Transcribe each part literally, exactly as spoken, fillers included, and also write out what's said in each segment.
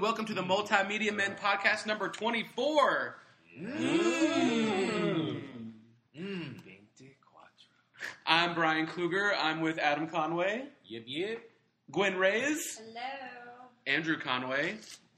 welcome to the Multimedia Men podcast number twenty-four. Mm. Mm. I'm Brian Kluger. I'm with Adam Conway. Yep, yep. Gwen Reyes. Hello. Andrew Conway.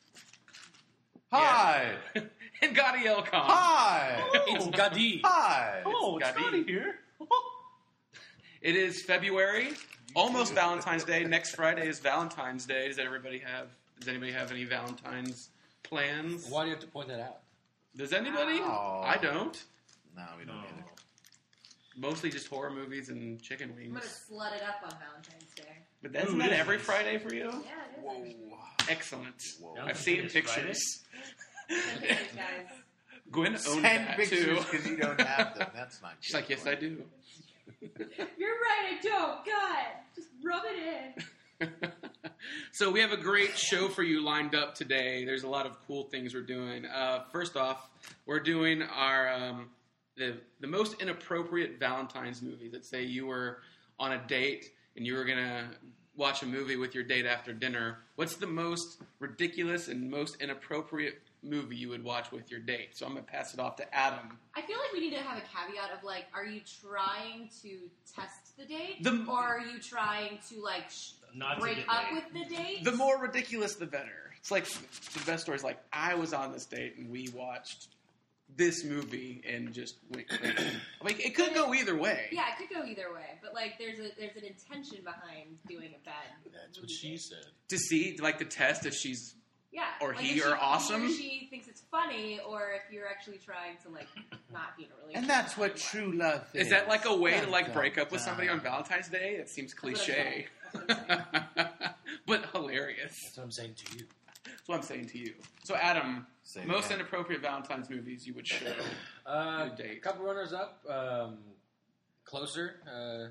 Hi. Yeah. And Gadi Elcon. Hi. It's Gadi. Hi. Oh, it's Gadi here. It is February, almost Valentine's Day. Next Friday is Valentine's Day. Does everybody have? Does anybody have any Valentine's plans? Why do you have to point that out? Does anybody? Oh. I don't. No, we don't No. either. Mostly just horror movies and chicken wings. I'm going to slut it up on Valentine's Day. But isn't Ooh, that it every is. Friday for you? Yeah, it is. Whoa. Excellent. Whoa. I've seen It's pictures. Thank you, guys. Gwen owned Send that pictures too. because you don't have them. That's not She's good. like, yes, I do. You're right, I don't. God, just rub it in. So we have a great show for you lined up today. There's a lot of cool things we're doing. Uh, first off, we're doing our um, the the most inappropriate Valentine's movies. Let's say you were on a date and you were gonna watch a movie with your date after dinner. What's the most ridiculous and most inappropriate movie you would watch with your date? So I'm gonna pass it off to Adam. I feel like we need to have a caveat of like, are you trying to test the date, The- or are you trying to like sh- Not to break get up laid. with the date? The more ridiculous, the better. It's like the best story is like I was on this date and we watched this movie and just went crazy. Like it could go either way. Yeah, it could go either way, but like, there's a there's an intention behind doing a bad. That's what movie she date. said. To see, like to test if she's Yeah, Or like he if she, are awesome? He or she thinks it's funny, or if you're actually trying to like not be in a relationship. And that's what anymore. true love is. is that like a way to Dun, like dun, break up with somebody dun. on Valentine's Day? It seems That's what I'm cliche, saying. That's what I'm saying. but hilarious. That's what I'm saying to you. That's what I'm saying to you. So Adam, Say it most again. inappropriate Valentine's movies you would show. Uh, Your date. a couple runners up. Um, Closer. Uh,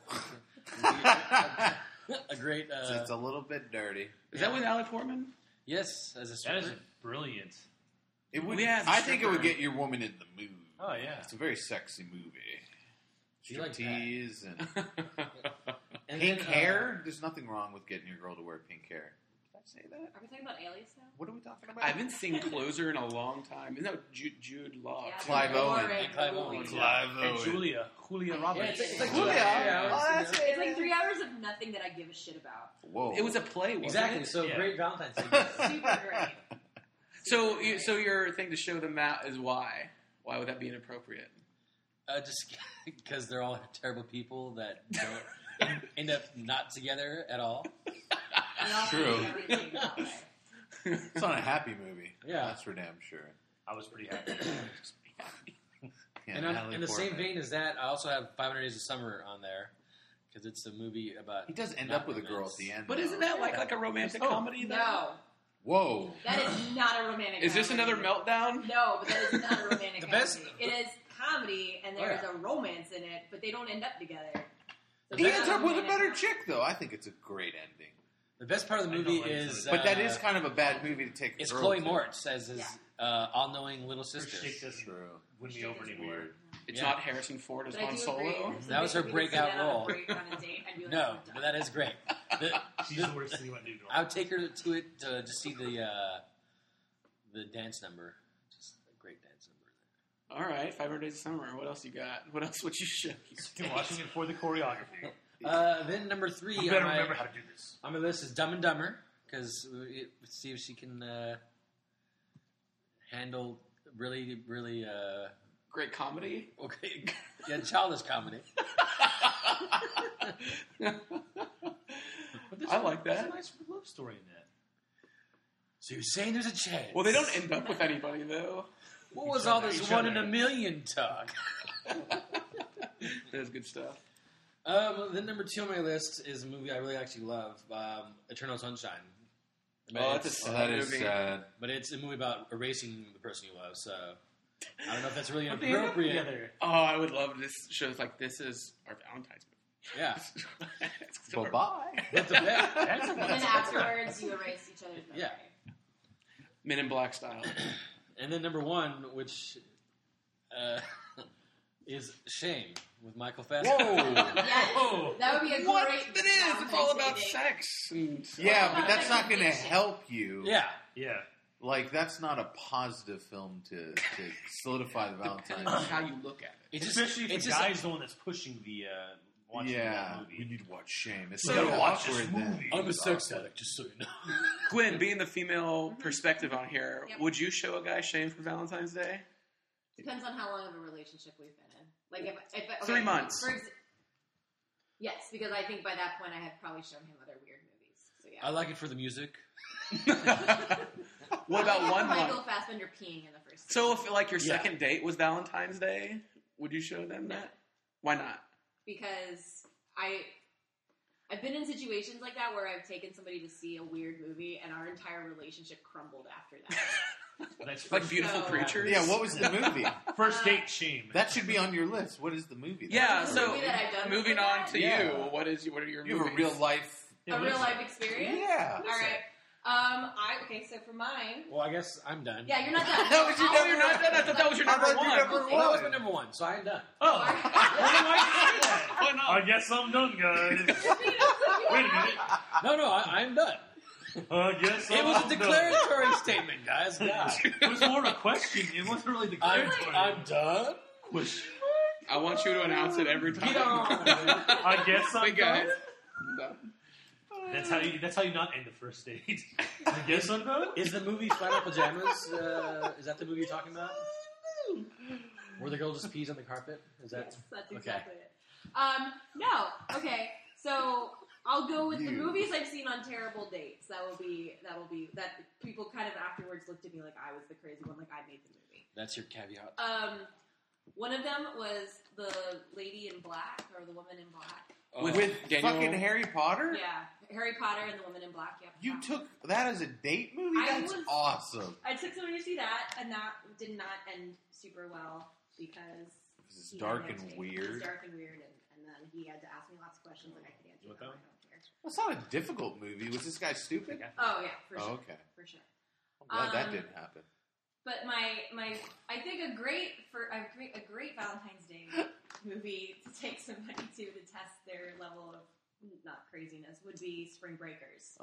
I think a great. Uh, So it's a little bit dirty. Is that with Alec Portman? yes, as a That stripper. is brilliant. It would. Yeah, the I think it would stripper. get your woman in the mood. Oh, yeah. It's a very sexy movie. You like that. Striptease and And pink then, uh, hair. There's nothing wrong with getting your girl to wear pink hair. Did I say that? Are we talking about aliens now? What are we talking about? I haven't seen Closer in a long time. Isn't that Jude, Jude Law? Yeah, Clive they're Owen. boring Clive movies. Owen. Clive And Owen. Julia. Julia Yeah, Roberts. it's, it's like Julia. Yeah, Oh, that's it. It's like three hours of nothing that I give a shit about. Whoa. It was a play, wasn't Exactly. it? So Yeah. great Valentine's Day. Super great. So, Super you, great. so your thing to show them that is why? Why would that be inappropriate? Uh, just because they're all terrible people that don't end up not together at all. We all True. think everything that way. It's not a happy movie. Yeah. That's for damn sure. I was pretty happy. Yeah, and on, Natalie in the same Portman. vein as that, I also have five hundred Days of Summer on there because it's a movie about. He does end not up with a girl romance. at the end. But though. isn't that like like a romantic Oh. comedy? Though? No, Whoa. that is not a romantic. Is this comedy. another meltdown? No, but that is not a romantic. The best- comedy. It is comedy, and there is Oh, yeah. a romance in it, but they don't end up together. So He it's ends not up with a romantic better comedy. chick, though. I think it's a great ending. The best part of the I movie don't like is. it. But that uh, is kind of a bad movie to take. a It's girl Chloe to. Moritz as his uh, all-knowing little Her sister. shit doesn't True. win me Shit over is anymore. weird. It's Yeah. not Harrison Ford as But I Han do Solo. agree. That was her If we could see breakout that on a role. break on a date, I'd be like, No, "I'm but done." that is great. The- She's the worst thing you want to do to her. I would take her to it to just see the uh, the dance number. Just a great dance number. All right, Five Hundred Days of Summer. What else you got? What else would you show? Been watching it for the choreography. Uh, then number three You on better my, remember how to do this. on my list is Dumb and Dumber because see if she can uh, handle really, really uh, Great comedy. okay, yeah, childish comedy. But there's I a- like there's that. a nice love story in that. So you're saying there's a chance? Well, they don't end up with anybody though. What was Each all other, this each one in other. a million talk? That's good stuff. Um, then number two on my list is a movie I really actually love, um, Eternal Sunshine. But Oh, that's a it's- sad Oh, that is movie. sad. But it's a movie about erasing the person you love, so I don't know if that's really But they end up inappropriate. together. Oh, I would love this shows like this is our Valentine's Yeah. movie. Well, bye. But the best, That's a- And then that's a- afterwards, you erase each other's memory. Yeah. Men in Black style. and then number one, which uh, is Shame with Michael Fassbender. Yes, Oh. that would be a What? great. It is. It's all Valentine's about Day date. sex. And Yeah, about but that's not going to addiction? help you. Yeah. Yeah. Like, that's not a positive film to, to solidify the Depends Valentine's. on how you look at it. It just, Especially if it's the just, guy's the one that's pushing the uh, watching Yeah, that movie. we need to watch Shame. It's So- so You gotta watch this awkward then. movie. I'm a sex addict, just so you know. Gwen, being the female perspective on here, Yep. would you show a guy Shame for Valentine's Day? Depends on how long of a relationship we've been in. Like if, if okay, Three months. For ex- yes, because I think by that point I have probably shown him other weird movies. So yeah. I like it for the music. What about I like one Michael month? Fassbender peeing in the first. So if like your Yeah. second date was Valentine's Day, would you show them No. that? Why not? Because I I've been in situations like that where I've taken somebody to see a weird movie and our entire relationship crumbled after that. That's Like first, Beautiful So- Creatures? Yeah, what was the movie? first Uh, date Shame. That should be on your list. What is the movie? Yeah, Is it a so movie that I've done moving before on that? to Yeah. you, what is what are your You have a movies? real life. Yeah, a what real is life it? experience. Yeah. All right. Um. I okay. So for mine, Well, I guess I'm done. yeah, you're not done. That was your- Oh, you're not done? I thought that was your I number thought you one. number Well, that was one. my number one, so I'm done. Oh, well, then why did you say that? Why not? I guess I'm done, guys. Wait a minute. No, no, I, I'm done. I guess It I'm was a done. declaratory statement, guys. God. It was more of a question. It wasn't really I'm, declaratory. I'm done. Question. I want you to announce it every time. Get on. I guess I'm Big guys. done. No. That's how you. That's how you not end the first date. I guess I'm done. Is the movie Flannel Pajamas? Uh, is that the movie you're talking about? Where the girl just pees on the carpet? Is that? Yes, that's okay. exactly it. Um, no. Okay, so I'll go with the You. movies I've seen on terrible dates. That will be that will be that people kind of afterwards looked at me like I was the crazy one, like I made the movie. That's your caveat. Um, one of them was the Lady in Black or the Woman in Black. Oh, With- With Daniel- fucking Harry Potter? Yeah, Harry Potter and the Woman in Black. Yep. You that took one. that as a date movie? I That's was- awesome. I took somebody to see that, and that did not end super well because This is he dark had and no taste. It was weird. dark and weird, and, and then he had to ask me lots of questions, and I could answer What them. that I don't care. Well, it's not a difficult movie. Was this guy stupid? Oh yeah, for sure. Oh, okay. For sure. I'm glad that Um, didn't happen. But my my I think a great for a great a great Valentine's Day movie to take somebody to to test their level of not craziness would be Spring Breakers.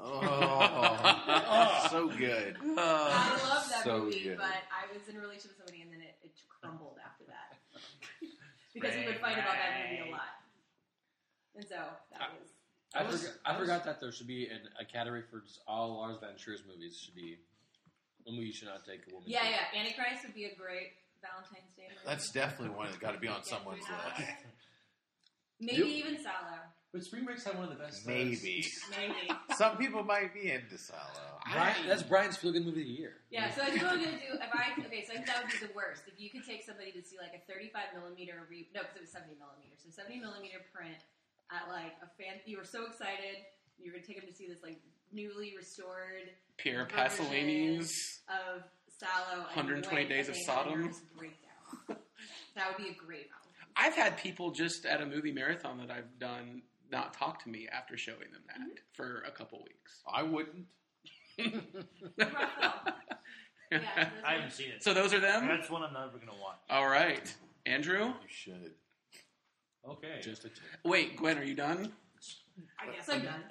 Oh, so good. Uh, I love that so movie, good. but I was in a relationship with somebody and then it, it crumbled after that because we would fight about that movie a lot, and so that was. I, I was- forgot, I I was- forgot that there should be an, a category for just all Lars von Trier's movies. Should be a movie you should not take a woman. Yeah, to. yeah. Antichrist would be a great Valentine's Day movie. That's definitely one that's got to be on Yeah, someone's three list. dollars. Maybe You- even Salo. But Spring Breaks had one of the best. uh, Maybe. Maybe. Some people might be into Salo. Brian, that's Brian's feel good movie of the year. Yeah, so I think what I'm gonna do if I okay, so I think that would be the worst. If you could take somebody to see like a thirty-five millimeter re no, because it was seventy millimeter, so seventy millimeter print at like a fan. You were so excited, you were gonna take them to see this like newly restored Pierre version Pasolini's. of Salo. and one hundred twenty you went Days and of they had a Sodom. nervous breakdown. That would be a great Valentine's. I've had people just at a movie marathon that I've done not talk to me after showing them that Mm-hmm. for a couple weeks. I wouldn't. What about Phil? Yeah, those I are- haven't seen it. So those are them? That's one I'm never gonna watch. All right. Andrew? You should. Okay. Just a tip. Wait, Gwen, are you done? I guess I'm done.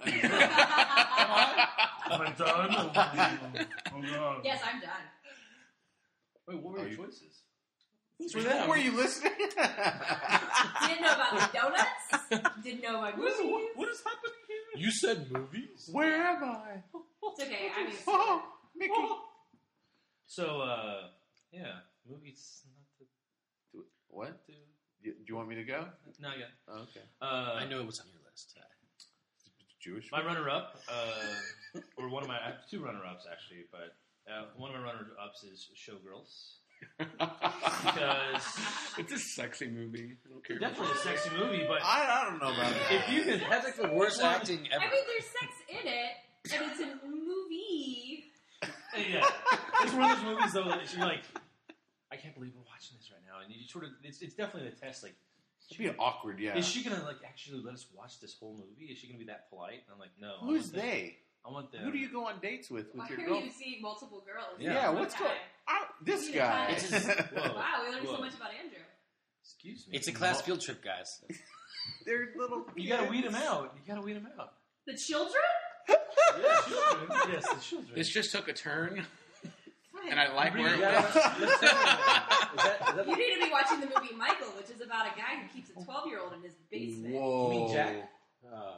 Am I done? Oh, God. Yes, I'm done. Wait, what were Are your you- choices? These were them. Were you listening? Didn't know about the donuts. Didn't know about What is, movies. what, what is happening here? You said movies? Where am I? It's okay. I mean, Oh, Mickey. So, uh, yeah, movies. Not to, Do- What? to, You- Do you want me to go? not yet. Oh, okay. Uh, I know it was on your list. Jewish. My runner-up, uh, or one of my, I have two runner-ups actually, but uh, one of my runner-ups is Showgirls. Because It's a sexy movie. I don't care. definitely a sexy movie, but I, I don't know about that. if you can, That's like the worst acting ever. I mean, there's sex in it, and it's a movie. yeah, it's one of those movies though that you're like, I can't believe we're watching this right now, and you sort of, it's, it's definitely the test. Like, It'd be awkward, yeah. is she gonna like actually let us watch this whole movie? Is she gonna be that polite? And I'm like, no. I Who's want them- they? I want them. Who do you go on dates with? With Why your are girl? you seeing multiple girls? Yeah, Yeah, at one what's time? going? This You need to guy. find- It's just- Whoa. Wow, we learned Whoa. so much about Andrew. Excuse me. It's a class field trip, guys. They're little. You gotta kids. weed them out. You gotta weed them out. The children? Yeah, children. Yes, the children. This just took a turn, God. and I like You where it really went. gotta- Is that, is that You need to be watching the movie Michael, which is about a guy who keeps a twelve-year-old in his basement. Whoa. You mean Jack? Uh,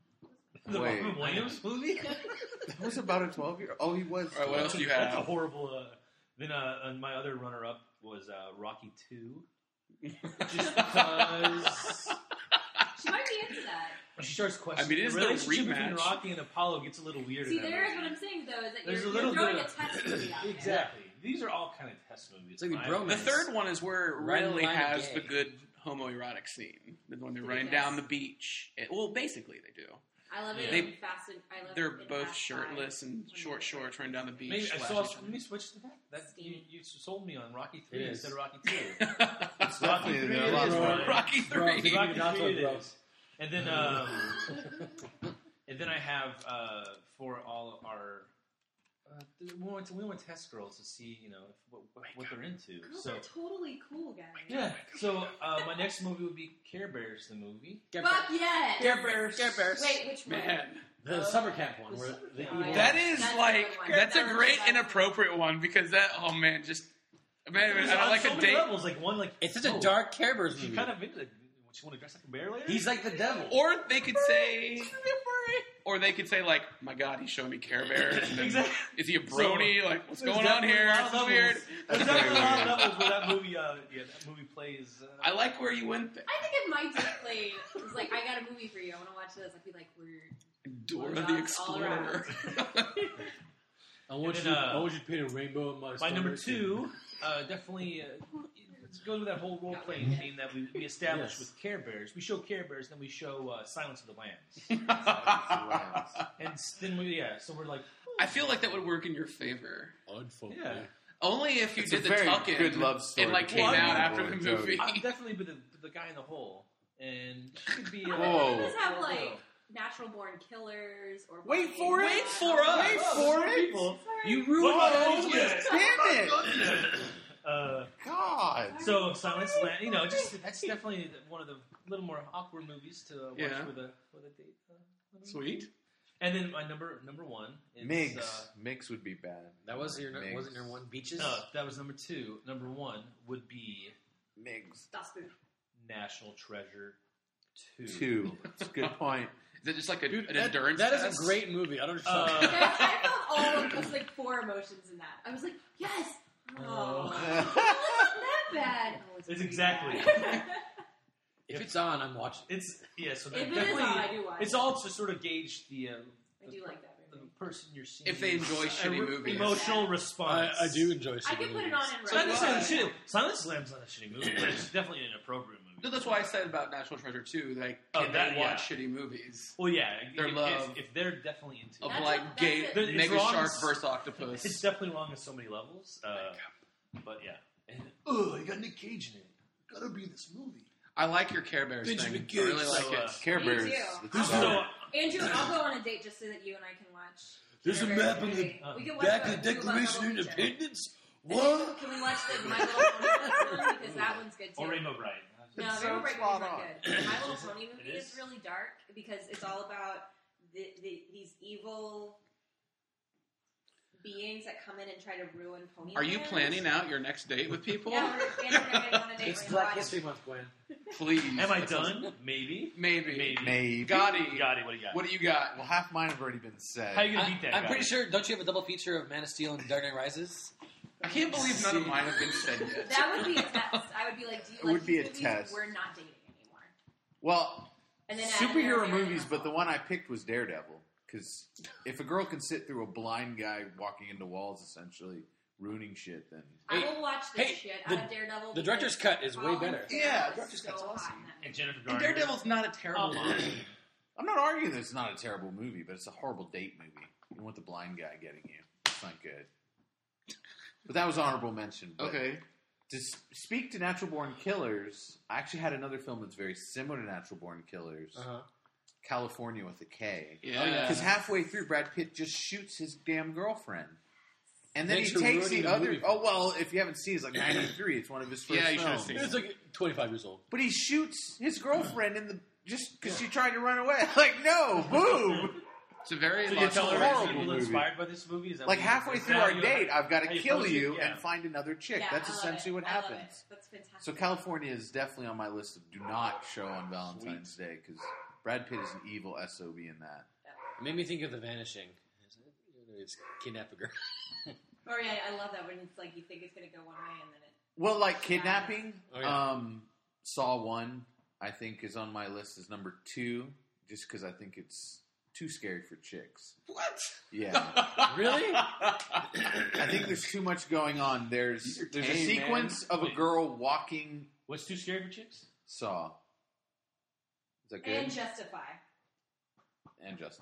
the Wait. Robin Williams movie? That was about a twelve year. Oh, he was. All right, what else do you That's a have? horrible. Uh, then uh, and my other runner-up was uh, Rocky Two. Just because She might be into that. when she starts questioning, I mean, it is the the relationship between rematch. Rocky and Apollo gets a little weird. See, in that there's movie. what I'm saying, though, is that There's you're, a little you're throwing bit a of- test movie out there. Exactly. These are all kind of test movies. It's like the My- bromance. The third one is where it Riding the really line of has gay. the good homoerotic scene. The one they're Yes. running down the beach. It- well, basically they do. I love it They- in Fast and I love They're it in both Fast shirtless Five. and short shorts running down the beach. Maybe I slash saw. each other. Let me switch to that. That you, Steamy. you sold me on Rocky Three It is. instead of Rocky Two. It's definitely three there are it lots is, of Ryan. Rocky Bro, three. Rocky- Rocky not Three to it bro. is. And then, um, and then I have uh, for all our. Uh, we went to we went to test girls to see you know if, what, what, what they're into. Girls So are totally cool, guys. yeah. So uh, my next movie would be Care Bears, the movie. Care Fuck yes! Care Bears. Care Bears. Wait, which one? Man, the summer camp one. Where the Oh, evil yeah. that is That's a like good one. that's a That great was- inappropriate one because that oh man just man There's I don't on like so a many date levels. Like one, like It's such a oh, dark Care Bears She movie. kind of into. She want to dress like a bear later. He's like the devil. or they could say or they could say like my God he's showing me Care Bears and then, Exactly. is he a brony like what's There's going on definitely here a lot this of is levels. weird There's That's definitely a lot of very levels where that movie, uh, yeah, that movie plays. Uh, I like where you went there. I think if my date played was like, I got a movie for you, I want to watch this, I'd be like, we're Dora Well, the dogs all around. Explorer. I want And you. then, uh, I want you to paint a rainbow in my. my number stomach. two, uh, definitely. Uh, it goes with that whole role playing theme that we, we established Yes. with Care Bears. We show Care Bears, then we show uh, Silence of the Lambs, and s- then we yeah. So we're like, I feel like that would work in your favor. Unfold. yeah. Only if you It's did a the very tuck in good love story and like came Well, I out mean, after the Jody. movie. I'm definitely with the, the guy in the hole, and she could be. Uh, But Whoa. then does have like natural born killers or Wait for it. Wait for us. Wait for it. people. You Whoa, ruined whoa, it. whoa. Damn it! Uh, God. so Silence of the Lambs, you know, just that's definitely one of the little more awkward movies to watch Yeah. with a with a date. Uh, Sweet. And then my number number one is Migs. Uh, Migs would be bad. That was your Migs. wasn't your one beaches. no, that was number two. Number one would be Migs. Das Boot. National Treasure Two. Two. That's a good point. Is it just like a, Dude, an that, endurance that is test? a great movie. I don't Uh, understand. Guys, I felt all of those like four emotions in that. I was like, yes. Oh, Oh. it wasn't that bad. Oh, It's really exactly. bad. If it's on, I'm watching. It's yeah. So If that it is definitely on, I do watch it's it. all to sort of gauge the uh, I do like that the movie. person you're seeing. If they enjoy shitty movies. emotional I, response. I do enjoy. I shitty could put it movies. on in So I'm not saying Red. shitty. Silence of the Lambs not a shitty movie. But it's definitely an inappropriate movie. No, that's why I said about National Treasure two. Like, Oh, can that- they watch yeah. shitty movies Well, yeah, Their if, love. If, if they're definitely into of it, That's like a- that's gay it. But it's mega wrong shark as- versus octopus? it's definitely wrong on so many levels. Uh, but yeah, and oh, you got Nick Cage in it. Gotta be in this movie. I like your Care Bears Benjamin thing. I really Gates. like So, it. uh, Care Me Bears. too. It's I'll hard. So Andrew, I'll go on a date just so that you and I can watch. There's a Care map Bears of the movie. uh, We can watch back the- of the we can watch Declaration of the whole feature. Independence. And then What? Can we watch the My Little Pony one because that one's good too. or Rainbow Bright. No, It's Rainbow so Bright spot movie's on. not good. My Little Pony It movie is is? really dark because it's all about the, the, these evil beings that come in and try to ruin Pony. Are you planning out your next date with people? Yeah, we're Andrew and I are going on a date. It's We're gonna Black watch- History Month, Gwen. Please. Am I done? Maybe. Maybe. Maybe. Maybe. Gotti, Gotti, what do you got? what do you got? Well, half mine have already been said. How you gonna I, beat that? I'm Gotti? pretty sure. Don't you have a double feature of Man of Steel and Dark Knight Rises? I can't believe none of mine have been said yet. That would be a test. I would be like, do you It like would be these a movies? test. We're not dating anymore. Well, And then add superhero Daredevil. movies, but the one I picked was Daredevil. Because if a girl can sit through a blind guy walking into walls, essentially ruining shit, then I Hey, will watch the hey, shit the- out of Daredevil. the director's because cut is way Colin better. Farrell Yeah, is director's so cut's hot awesome. in that And movie. Jennifer And Garner. Daredevil's not a terrible Oh. movie. I'm not arguing that it's not a terrible movie, but it's a horrible date movie. You don't want the blind guy getting you. It's not good. But that was honorable mention. But Okay. To s- speak to Natural Born Killers, I actually had another film that's very similar to Natural Born Killers, Uh-huh. California with a K. Yeah. Because halfway through, Brad Pitt just shoots his damn girlfriend. And then Thanks he for takes ruining the the other. movie. Oh well, if you haven't seen, it, it's like ninety-three. It's one of his first Yeah, you should have films. seen It's like twenty-five years old. But he shoots his girlfriend in the just because she tried to run away. Like no, boom. It's a very So you logical tell her horrible people movie. inspired by this movie? Is that Like what- halfway is through that our how you- date, I've got how to you kill approach it? you Yeah. and find another chick. Yeah, That's I love essentially it. what I love happens. it. That's fantastic. So California is definitely on my list of do not show on Valentine's Day because Brad Pitt is an evil S O B in that. It made me think of The Vanishing. It's kidnap a girl. Or yeah, I love that when it's like you think it's gonna go one way and then it. Well, like kidnapping, Oh, yeah. um, Saw one, I think is on my list as number two, just because I think it's too scary for chicks. What? Yeah, Really? I think there's too much going on. There's These are there's a tame, sequence man. of a Wait. girl walking What's too scary for chicks? Saw. Is that good? And justify. And Justify.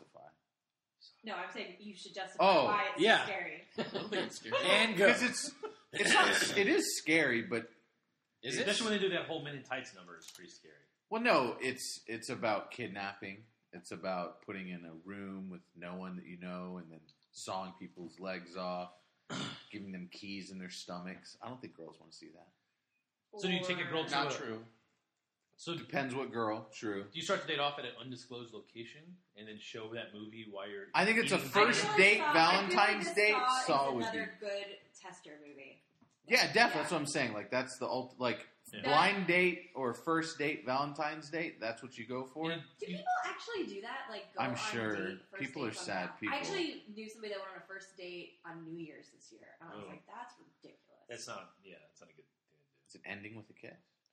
No, I'm saying you should justify Oh, why it's yeah. so scary. I don't think it's scary. And go. Because it's it's not, it is scary, but Is it? Especially when they do that whole Men in Tights number. It's pretty scary. well, no, it's it's about kidnapping. It's about putting in a room with no one that you know, and then sawing people's legs off, giving them keys in their stomachs. I don't think girls want to see that. So do you take a girl to Not a- true. So do Depends what girl. True. you start the date off at an undisclosed location and then show that movie while you're? I think it's a eating- first I feel like date Saw- Valentine's I feel like date. Saw, Saw is would be. another good tester movie. Yeah, definitely. Yeah. That's what I'm saying. Like that's the ult- like Yeah. blind date or first date Valentine's date. That's what you go for. And Do you- people actually do that? Like, go I'm on sure a date, first people are dates on sad Val- people. I actually knew somebody that went on a first date on New Year's this year, and I was Oh. like, that's ridiculous. That's not. Yeah, that's not a good thing Is it ending with a kiss?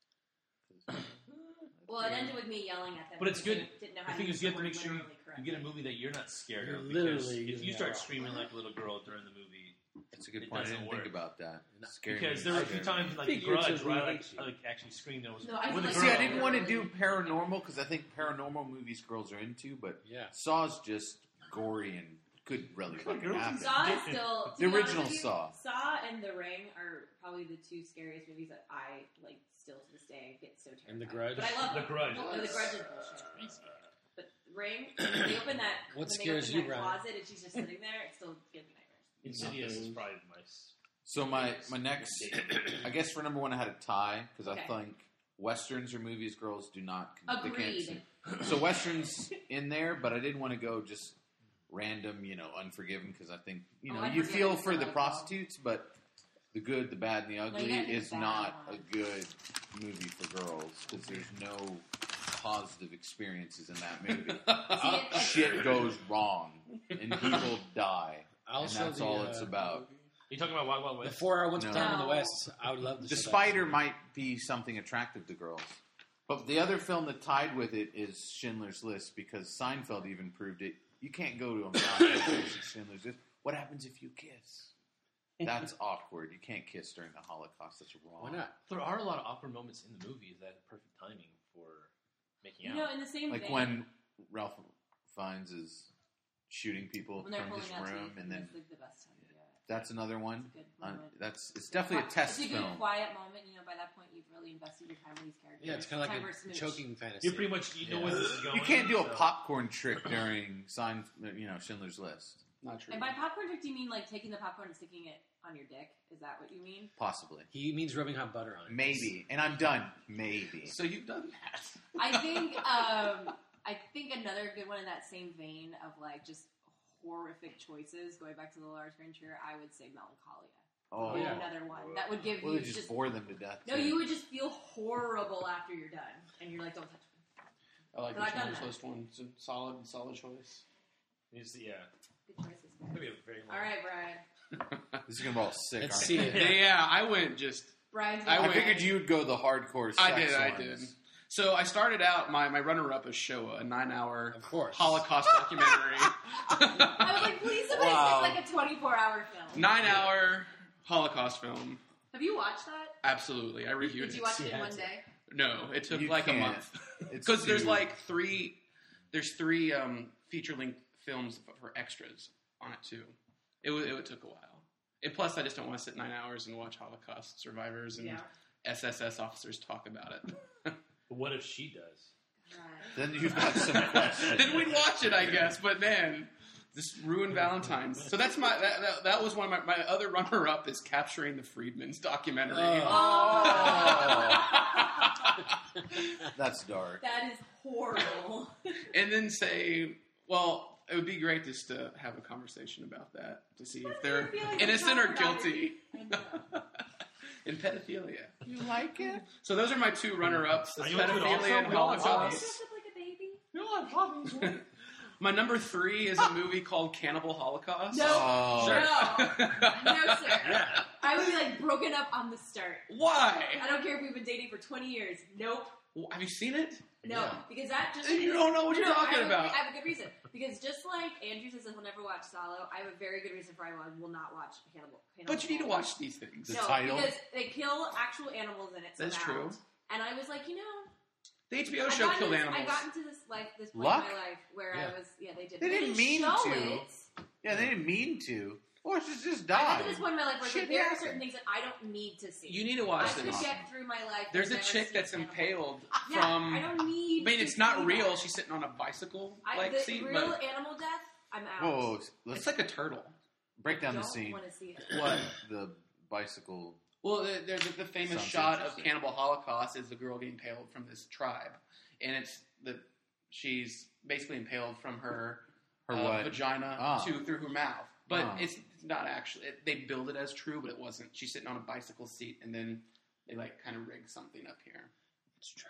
to do. Well, it ended with me yelling at them. But it's because good. they Didn't know The how thing to is, you have to use make the sure word you, literally you correctly. get a movie that you're not scared You're of. Because literally if using you that start wrong. screaming like a little girl during the movie, That's a good It point. I doesn't didn't work. think about that. Scary because movies there were a are few scary. times in like Think The Grudge Richard where I like, hates you. I, like actually screamed. And was No, I when the feel See, like- girl, I didn't want to do paranormal because I think paranormal movies girls are into, but Yeah. Saw's just gory and could really fucking girls happen. Saw is still to The be honest original with you, Saw. Saw and The Ring are probably the two scariest movies that I like. Still to this day, get so terrified. And The Grudge? But I love The them. Grudge. No, The Grudge is bullshit. But Ring, they open that. What when they scares open you, that Brian? closet and she's just sitting there. It still gives me nightmares. Insidious is probably my. s- So my my next, I guess for number one, I had a tie because Okay. I think westerns or movies girls do not. They can't Agreed. see. So westerns in there, but I didn't want to go just random, you know, Unforgiven because I think you Oh, know you Unforgiven feel is for so the well. prostitutes, but the good, the bad, and the ugly gotta do is the bad not one. a good movie for girls because there's no positive experiences in that movie. See, it- Shit goes wrong and people die, and Also, that's the, all uh, it's about. You talking about Wild Wild The West? Four Hour Once No. Upon a Time in the No. West. I would love to. The see that. spider might be something attractive to girls. But the other film that tied with it is Schindler's List because Seinfeld even proved it. You can't go to a mountain Schindler's List. What happens if you kiss? That's awkward. You can't kiss during the Holocaust. That's wrong. Why not? There are a lot of awkward moments in the movie. Is that perfect timing for making You out? know, in the same Like vein, when Ralph Fiennes is shooting people when they're from pulling his out room, teeth, and then that's like the best time to do it. that's another one. It's a good Uh, moment. that's it's definitely a test It's a good film. quiet moment. You know, by that point, you've really invested your time in these characters. Yeah, it's kind of Time like for a smooch. choking fantasy. You pretty much you know Yeah. where this is going. You can't do a so- popcorn trick during Sein, you know, Schindler's List. Not true. And by popcorn trick, do you mean like taking the popcorn and sticking it on your dick? Is that what you mean? Possibly. He means rubbing hot butter on it. Maybe. And I'm done. Maybe. So you've done that. I think um, I think another good one in that same vein of like just horrific choices. Going back to the Lars von Trier, I would say Melancholia. Oh, Would be yeah. Another one that would give Well, you they just, just bore them to death. no. too. You would just feel horrible after you're done, and you're like, don't touch me. I like But the I've done Schindler's that. List one. It's a solid, solid choice. It's- yeah, Good choices, guys. maybe a very long. All right, Brian. This is going to be all sick, Let's aren't see it? it. Yeah, I went just. Brian's. I I went- figured you would go the hardcore sex I did, I ones. did. So I started out. My, my runner up is Shoah, a nine hour Of course. Holocaust documentary. I was like, please, somebody Wow. pick like a twenty-four hour film. Nine hour Holocaust film. Have you watched that? Absolutely, I reviewed Did it. you watch She it in had one to. day? No, it took You like a can't. month It's because there's too- like three. There's three um, feature length films f- for extras on it too. It wa- it took a while. And plus, I just don't want to sit nine hours and watch Holocaust survivors and Yeah. S S S officers talk about it. But what if she does? Right. Then you've got some questions. Then we'd watch it, I guess. But man, Just ruin Valentine's. So that's my that, that, that was one of my, my other runner up is Capturing the Freedmans documentary. Oh. That's dark. That is horrible. And then say, well, it would be great just to have a conversation about that to see if they're I feel like innocent it's or not about guilty I know. in pedophilia. You like it? So those are my two runner ups: Are you into it pedophilia also? and We all have Oh, Holocaust. dressed up like a baby? You don't have hobbies, right? My number three is a movie called Cannibal Holocaust. No. Oh. No. No, sir. I would be like broken up on the start. Why? I don't care if we've been dating for twenty years. Nope. Have you seen it? No, Yeah. because that just You don't know what you're No, talking I have, about. I have a good reason. Because just like Andrew says he'll never watch Salo, I have a very good reason for I will not watch Hannibal. Hannibal But you need to watch these things. The no, title? because they kill actual animals in it. That's somehow. true. And I was like, you know, The H B O I show got killed into, animals. I got into this life, this point Luck? in my life where Yeah. I was, yeah, they did. They didn't mean show to. It. Yeah, they didn't mean to. Or she just I got died. to this point in my life where Shit like, there are happened. certain things that I don't need to see. You need to I watch could this. get through my life. There's a and never chick see that's Hannibal. impaled Yeah, from. I don't need. I mean, to it's not see real. that. She's sitting on a bicycle I, like the seat, real but animal death. I'm out. Whoa, let's it's like a turtle. break down don't the scene. want to see it. What? The bicycle. Well, the, the, the famous Sounds shot of interesting. Cannibal Holocaust is the girl getting impaled from this tribe, and it's the she's basically impaled from her, Her uh, what? vagina Ah. to through her mouth. But Ah. it's not actually. It, they build it as true, but it wasn't. She's sitting on a bicycle seat, and then they like kind of rig something up here. It's true.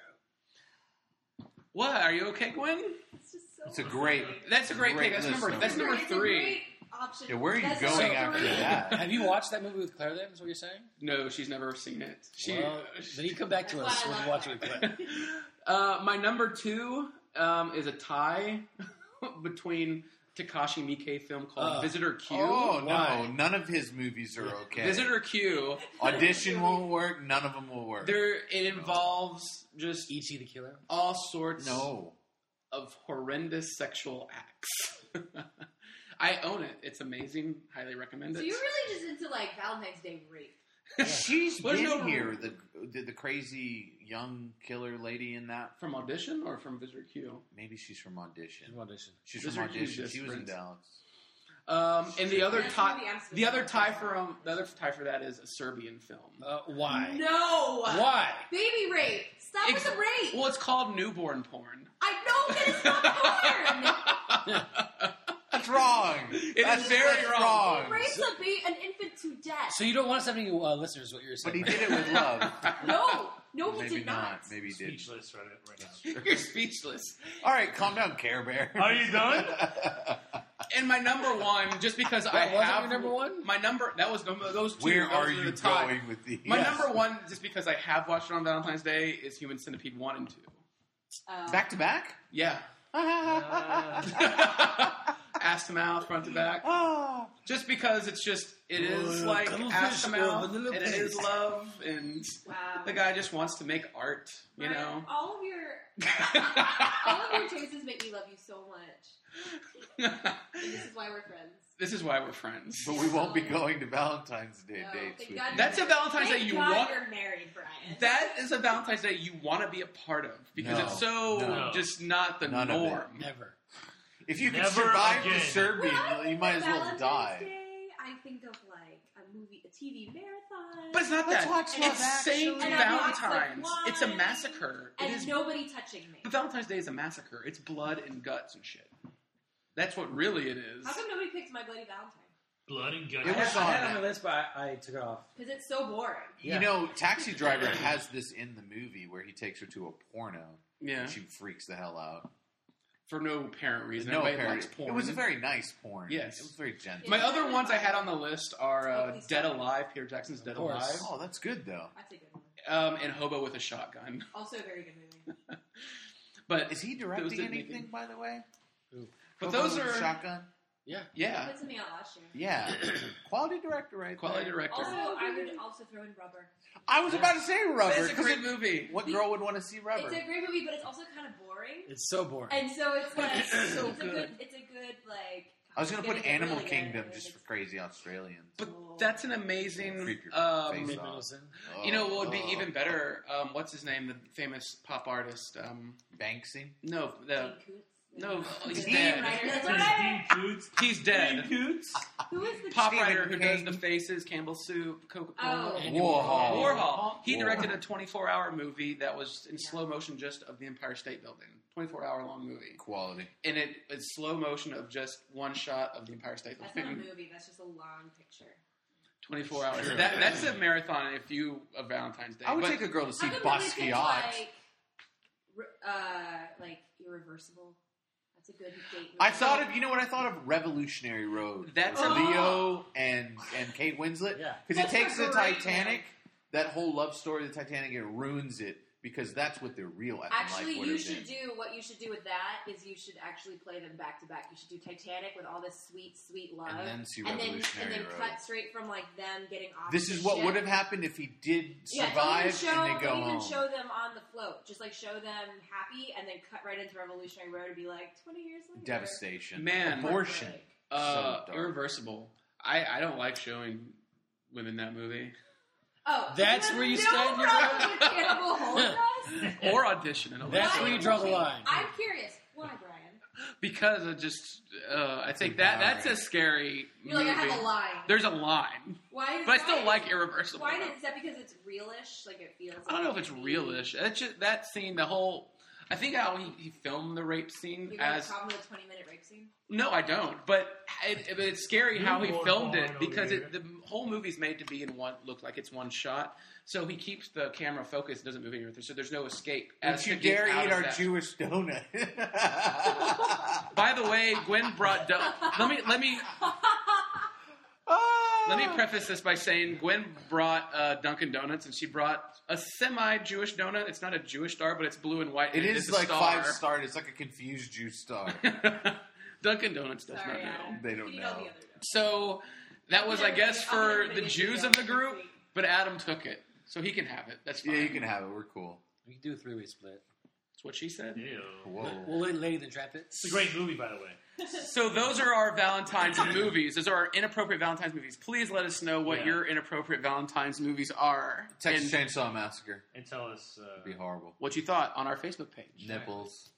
What? Are you okay, Gwen? It's just so. It's a great. That's a great, Great pick. That's list number. of That's number It's a three. great option. Yeah, where are you That's going number after three. that? Have you watched that movie with Claire then, is what you're saying? No, she's never seen it. She. Well, then you come back to That's us why I when you love watch it with Claire. uh, my number two um, is a tie between Takashi Miike film called Uh, Visitor Q. Oh no! Why? None of his movies are okay. Visitor Q. Audition won't work. None of them will work. There, it involves just E T the Killer? all sorts No. of horrendous sexual acts. I own it. It's amazing. Highly recommend So it. you're really just into like Valentine's Day rape. She's There's been no- here. The, the the crazy young killer lady in that. From Audition or from Visitor Q? Maybe she's from Audition. An audition. She's Visitor from Q's Audition. just She was in Prince. Dallas. Um, and the other That's tie, movie I'm supposed the to other watch. tie for um, the other tie for that is a Serbian film. Uh, why? No. Why? Baby rape. Stop Ex- with the rape. Well, it's called newborn porn. I know that it's not porn. That's wrong. It That's is very that's wrong. He rapes a ba- an infant to death. So you don't want us having uh, listeners, what you're But saying. he did it with love. no, no, he Maybe did not. not. Maybe he did. Speechless right, right now. You're speechless. All right, calm down, Care Bear. Are you done? And my number one, just because I That wasn't have your number one? My number that was number those two. Where those are the you tie. going with these? My number one, just because I have watched it on Valentine's Day, is Human Centipede one and two. Uh, Back to back? Yeah, Uh, ass to mouth, front to back. Ah. Just because it's just it is Oh, like cuttlefish ass to or mouth, vanilla and it is paste. love, and wow. the guy just wants to make art, you Brian, know. all of your all of your choices make me love you so much, and this is why we're friends. This is why we're friends. But we won't be going to Valentine's Day No, dates thank with God you. That's a Valentine's Thank Day you God want. you're married, Brian. That is a Valentine's Day you want to be a part of because No, it's so no. just not the None of it. norm. Never. If you could Never survive again. the Serbian, When I you think might of as well Valentine's die. Day, I think of like a movie, a T V marathon. But it's not Let's that. watch And Love It's Saint Actually. And I'd watch, like, Valentine's. It's a wine, massacre. It and is. nobody touching me. But Valentine's Day is a massacre. It's blood and guts and shit. That's what really it is. How come nobody picked My Bloody Valentine? blood and guts. It I was had, I had it on- on my list, but I, I took it off. Because it's so boring. Yeah. You know, Taxi Driver has this in the movie where he takes her to a porno. Yeah. And she freaks the hell out. For no apparent reason. No, Everybody apparent- likes porn. It was a very nice porn. Yes. It was very gentle. My other ones I had on the list are uh, please Dead don't. Alive. Peter Jackson's Dead Of course. Alive. Oh, that's good, though. That's a good one. Um, and Hobo with a Shotgun. Also a very good movie. But Is he Those directing didn't make anything, it. by the way? But Hobo those with are Shotgun? Yeah. He yeah, put something out last year. Yeah. Quality director, right quality there. director. Also, I would also throw in Rubber. I was about to say Rubber. It's a 'cause great it- movie. What girl would want to see Rubber? It's a great movie, but it's also kind of boring. It's so boring. And so it's like It's so it's a good. good. It's a good like. I was going to put getting it Animal really Kingdom good. just for crazy Australians. But that's an amazing. Creep your Um, face Mick off. Middleton. Oh, you know what would be oh. even better? Um, what's his name? The famous pop artist. Um, Banksy? no, the Gene Koontz. No, he's Dean dead. Ryder. That's It's what I Dean Coots. He's dead. Coots. Who is the Pop Stephen writer who does King. the faces, Campbell Soup, Coca-Cola. Oh. Andy Warhol. Warhol. He Warhol. directed a twenty-four hour movie that was in slow motion just of the Empire State Building. twenty-four hour long movie. Quality. And it it's slow motion of just one shot of the Empire State That's not a Building. movie. That's just a long picture. twenty-four hours. That, that's a marathon in a few of Valentine's Day. I would But take a girl to see How come nobody picked, Basquiat. like, re- uh, like Irreversible? That's a good date movie. I thought of, you know what I thought of? Revolutionary Road. That's a- Leo and and Kate Winslet. Yeah. Because it That's a takes the great Titanic, that whole love story of the Titanic, and ruins it because that's what their real effing Actually, life would you have should been. do what you should do with that is you should actually play them back to back. You should do Titanic with all this sweet, sweet love, And then see and then, Revolutionary and then Road. cut straight from like them getting off. This the is what ship. would have happened if he did Yeah, survive don't even show, and they go don't even home. show them on the float. Just like show them happy, and then cut right into Revolutionary Road and be like twenty years later. Devastation. Man. Abortion. uh, So dark. Irreversible. I, I don't like showing women that movie. Oh, That's you where you have stand no your problem ground. with Cannibal Holocaust? Or audition in a That's way. where you draw the Okay, line. I'm curious. Why, Brian? Because it just, uh, I think that that's a scary You're movie. like, I have a line. There's a line. Why? Is, But I still why like is, Irreversible. Why is that? Because it's realish. Like it feels. I don't know if like it's it. realish. That's just, that scene, the whole. I think how he, he filmed the rape scene You got as. a problem with a twenty minute rape scene? No, I don't. But it, but it's scary how he Newborn filmed it born because over it, the whole movie's made to be in one look like it's one shot. So he keeps the camera focused, doesn't move anywhere. So there's no escape. Don't as you to get dare out eat of our that. Jewish donut. By the way, Gwen brought. Do- let me let me let me preface this by saying Gwen brought uh, Dunkin' Donuts, and she brought a semi-Jewish donut. It's not a Jewish star, but it's blue and white. It and is it's a like star. five star. It's like a confused Jew star. Dunkin' Donuts does Sorry, not know. Adam. They don't You know. know the other does. So that was, I guess, I'll for never the get Jews you of the guys group. this week. But Adam took it, so he can have it. That's fine. Yeah, you can have it. We're cool. We can do a three way split. That's what she said. Ew. Whoa. We'll let Lady the Trap It. It's a great movie, by the way. So those are our Valentine's movies. Those are our inappropriate Valentine's movies. Please let us know what Yeah. your inappropriate Valentine's movies are. Texas and Chainsaw Massacre. And tell us. Uh, It'd be horrible. what you thought on our Facebook page. Nipples.